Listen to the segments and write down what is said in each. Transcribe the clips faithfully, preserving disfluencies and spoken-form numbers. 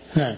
نعم.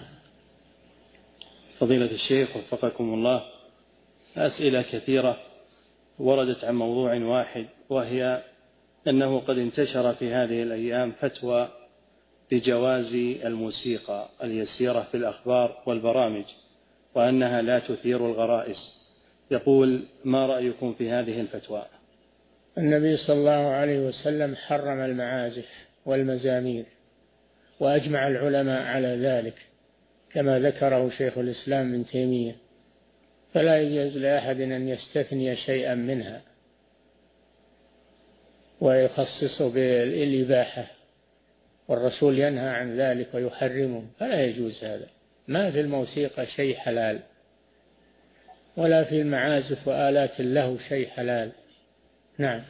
فضيلة الشيخ وفقكم الله، أسئلة كثيرة وردت عن موضوع واحد، وهي أنه قد انتشر في هذه الأيام فتوى بجواز الموسيقى اليسيرة في الأخبار والبرامج، وأنها لا تثير الغرائز. يقول: ما رأيكم في هذه الفتوى؟ النبي صلى الله عليه وسلم حرم المعازف والمزامير، وأجمع العلماء على ذلك كما ذكره شيخ الإسلام ابن تيمية، فلا يجوز لأحد أن يستثني شيئا منها ويخصصه بالإباحة، والرسول ينهى عن ذلك ويحرمه، فلا يجوز هذا. ما في الموسيقى شيء حلال، ولا في المعازف وآلات اللهو شيء حلال. نعم.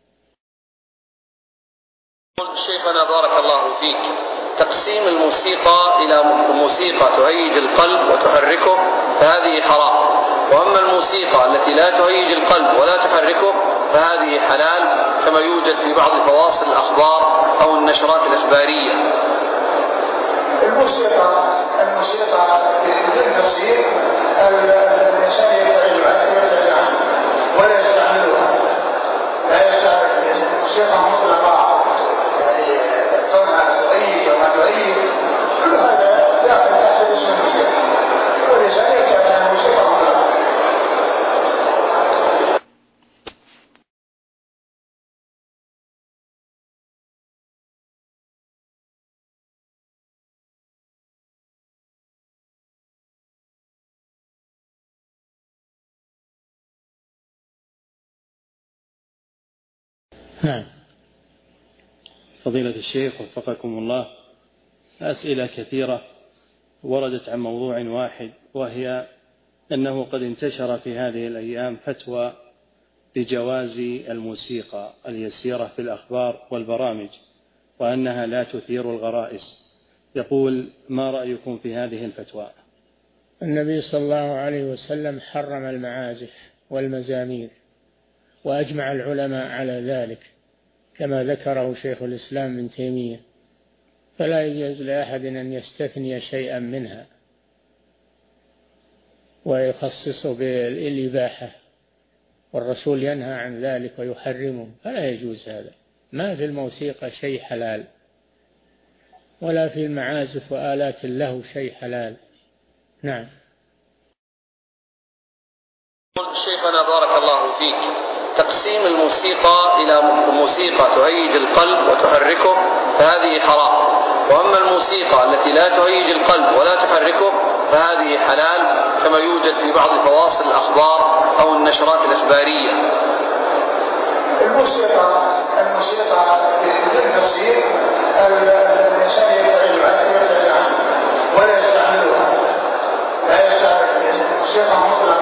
شيخنا بارك الله فيك، تقسيم الموسيقى إلى موسيقى تهيج القلب وتحركه فهذه حرام، وأما الموسيقى التي لا تهيج القلب ولا تحركه فهذه حلال، كما يوجد في بعض فواصل الأخبار أو النشرات الإخبارية. الموسيقى الموسيقى بدون تفسير الإنسان يبتعد عنها ولا يستعملها، لا يستعمل الموسيقى مطلقة، يعني كونها تغير وما تغير، كل هذا داخل تحت اسم الموسيقى، والإنسان يبتعد عن الموسيقى مطلقة. نعم. فضيلة الشيخ وفقكم الله، أسئلة كثيرة وردت عن موضوع واحد، وهي أنه قد انتشر في هذه الأيام فتوى بجواز الموسيقى اليسيرة في الأخبار والبرامج، وأنها لا تثير الغرائز. يقول: ما رأيكم في هذه الفتوى؟ النبي صلى الله عليه وسلم حرم المعازف والمزامير، وأجمع العلماء على ذلك كما ذكره شيخ الإسلام ابن تيمية، فلا يجوز لأحد أن يستثني شيئا منها ويخصصه بالإباحة، والرسول ينهى عن ذلك ويحرمه، فلا يجوز هذا. ما في الموسيقى شيء حلال، ولا في المعازف وآلات اللهو شيء حلال. نعم. شيخنا بارك الله فيك، تقسيم الموسيقى إلى موسيقى تهيج القلب وتحركه فهذه حرام، وأما الموسيقى التي لا تهيج القلب ولا تحركه فهذه حلال، كما يوجد في بعض فواصل الأخبار أو النشرات الإخبارية. الموسيقى الموسيقى بدون تفسير الإنسان يبتعد عنها ولا يستعملها، لا يستعمل الموسيقى مطلقة.